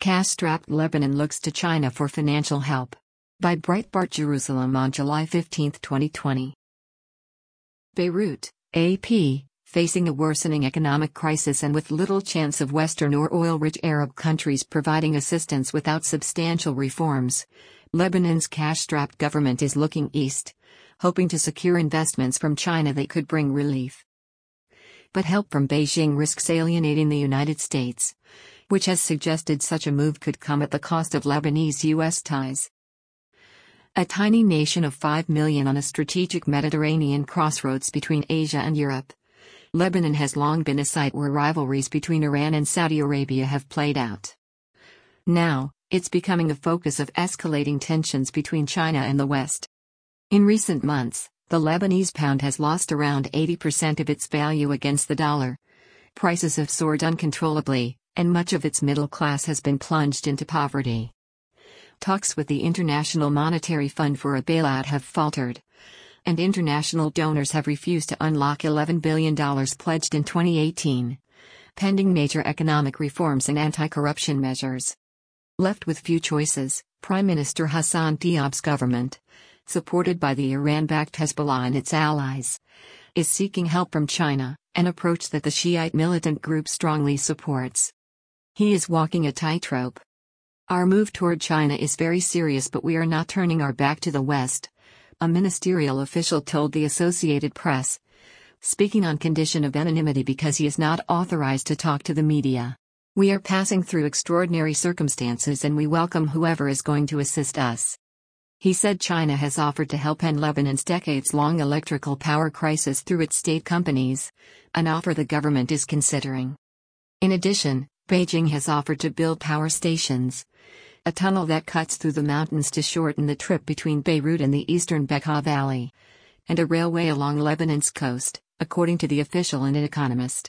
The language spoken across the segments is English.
Cash-strapped Lebanon looks to China for financial help. By Breitbart Jerusalem on July 15, 2020. Beirut, AP, facing a worsening economic crisis and with little chance of Western or oil-rich Arab countries providing assistance without substantial reforms, Lebanon's cash-strapped government is looking east, hoping to secure investments from China that could bring relief. But help from Beijing risks alienating the United States, which has suggested such a move could come at the cost of Lebanese-U.S. ties. A tiny nation of 5 million on a strategic Mediterranean crossroads between Asia and Europe, Lebanon has long been a site where rivalries between Iran and Saudi Arabia have played out. Now, it's becoming a focus of escalating tensions between China and the West. In recent months, the Lebanese pound has lost around 80% of its value against the dollar. Prices have soared uncontrollably, and much of its middle class has been plunged into poverty. Talks with the International Monetary Fund for a bailout have faltered, and international donors have refused to unlock $11 billion pledged in 2018, pending major economic reforms and anti-corruption measures. Left with few choices, Prime Minister Hassan Diab's government, supported by the Iran-backed Hezbollah and its allies, is seeking help from China, an approach that the Shiite militant group strongly supports. He is walking a tightrope. Our move toward China is very serious, but we are not turning our back to the West, a ministerial official told the Associated Press, speaking on condition of anonymity because he is not authorized to talk to the media. We are passing through extraordinary circumstances and we welcome whoever is going to assist us. He said China has offered to help end Lebanon's decades-long electrical power crisis through its state companies, an offer the government is considering. In addition, Beijing has offered to build power stations, a tunnel that cuts through the mountains to shorten the trip between Beirut and the eastern Bekaa Valley, and a railway along Lebanon's coast, according to the official and an economist.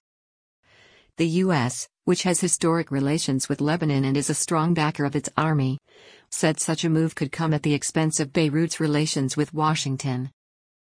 The U.S., which has historic relations with Lebanon and is a strong backer of its army, said such a move could come at the expense of Beirut's relations with Washington.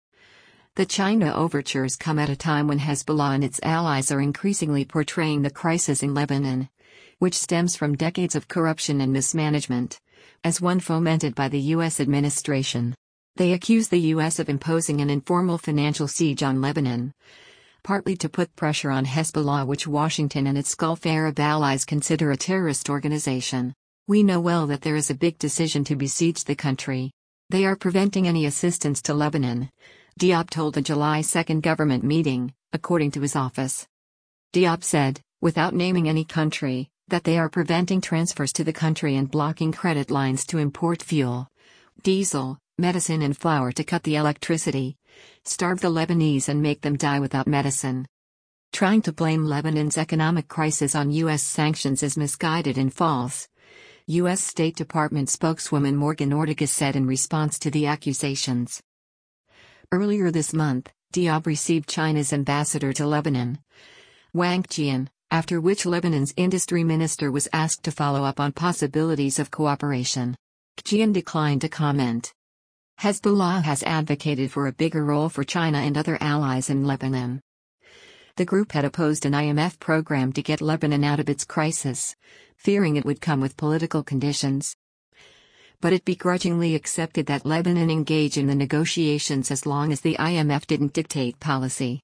The China overtures come at a time when Hezbollah and its allies are increasingly portraying the crisis in Lebanon, which stems from decades of corruption and mismanagement, as one fomented by the U.S. administration. They accuse the U.S. of imposing an informal financial siege on Lebanon, partly to put pressure on Hezbollah, which Washington and its Gulf Arab allies consider a terrorist organization. We know well that there is a big decision to besiege the country. They are preventing any assistance to Lebanon, Diab told a July 2 government meeting, according to his office. Diab said, without naming any country, that they are preventing transfers to the country and blocking credit lines to import fuel, diesel, medicine and flour to cut the electricity, starve the Lebanese and make them die without medicine. Trying to blame Lebanon's economic crisis on U.S. sanctions is misguided and false, U.S. State Department spokeswoman Morgan Ortagus said in response to the accusations. Earlier this month, Diab received China's ambassador to Lebanon, Wang Jian, after which Lebanon's industry minister was asked to follow up on possibilities of cooperation. Jian declined to comment. Hezbollah has advocated for a bigger role for China and other allies in Lebanon. The group had opposed an IMF program to get Lebanon out of its crisis, fearing it would come with political conditions. But it begrudgingly accepted that Lebanon engage in the negotiations as long as the IMF didn't dictate policy.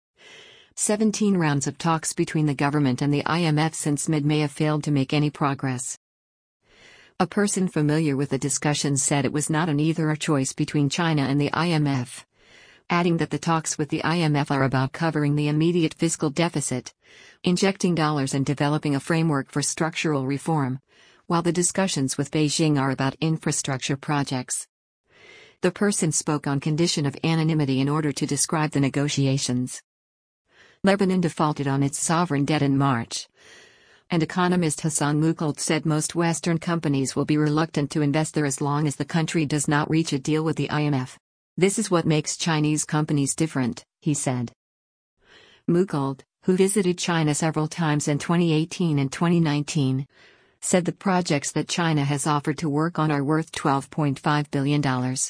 17 rounds of talks between the government and the IMF since mid-May have failed to make any progress. A person familiar with the discussions said it was not an either-or choice between China and the IMF, adding that the talks with the IMF are about covering the immediate fiscal deficit, injecting dollars and developing a framework for structural reform, while the discussions with Beijing are about infrastructure projects. The person spoke on condition of anonymity in order to describe the negotiations. Lebanon defaulted on its sovereign debt in March, and economist Hassan Mukhald said most Western companies will be reluctant to invest there as long as the country does not reach a deal with the IMF. This is what makes Chinese companies different, he said. Mukhald, who visited China several times in 2018 and 2019, said the projects that China has offered to work on are worth $12.5 billion.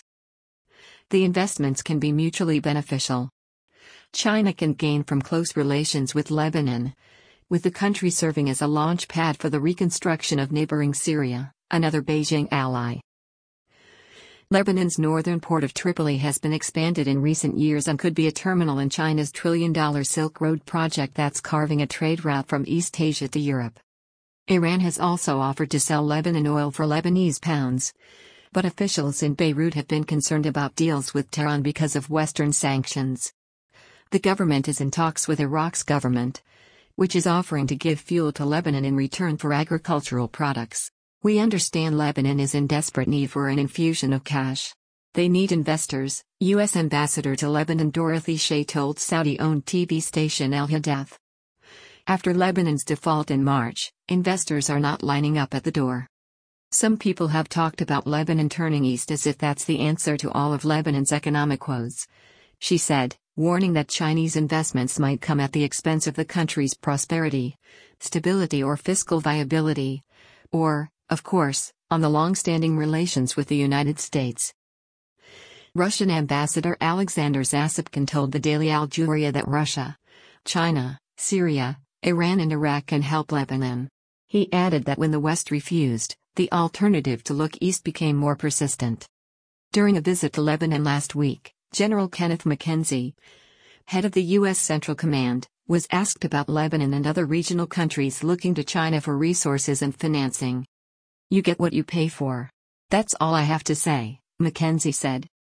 The investments can be mutually beneficial. China can gain from close relations with Lebanon, with the country serving as a launch pad for the reconstruction of neighboring Syria, another Beijing ally. Lebanon's northern port of Tripoli has been expanded in recent years and could be a terminal in China's trillion-dollar Silk Road project that's carving a trade route from East Asia to Europe. Iran has also offered to sell Lebanon oil for Lebanese pounds. But officials in Beirut have been concerned about deals with Tehran because of Western sanctions. The government is in talks with Iraq's government, which is offering to give fuel to Lebanon in return for agricultural products. We understand Lebanon is in desperate need for an infusion of cash. They need investors, U.S. Ambassador to Lebanon Dorothy Shea told Saudi-owned TV station Al Hadath. After Lebanon's default in March, investors are not lining up at the door. Some people have talked about Lebanon turning east as if that's the answer to all of Lebanon's economic woes, she said, warning that Chinese investments might come at the expense of the country's prosperity, stability or fiscal viability, or, of course, on the long-standing relations with the United States. Russian Ambassador Alexander Zasypkin told the Daily Al Ghurair that Russia, China, Syria, Iran and Iraq can help Lebanon. He added that when the West refused, the alternative to look east became more persistent. During a visit to Lebanon last week, General Kenneth McKenzie, head of the U.S. Central Command, was asked about Lebanon and other regional countries looking to China for resources and financing. "You get what you pay for. That's all I have to say," McKenzie said.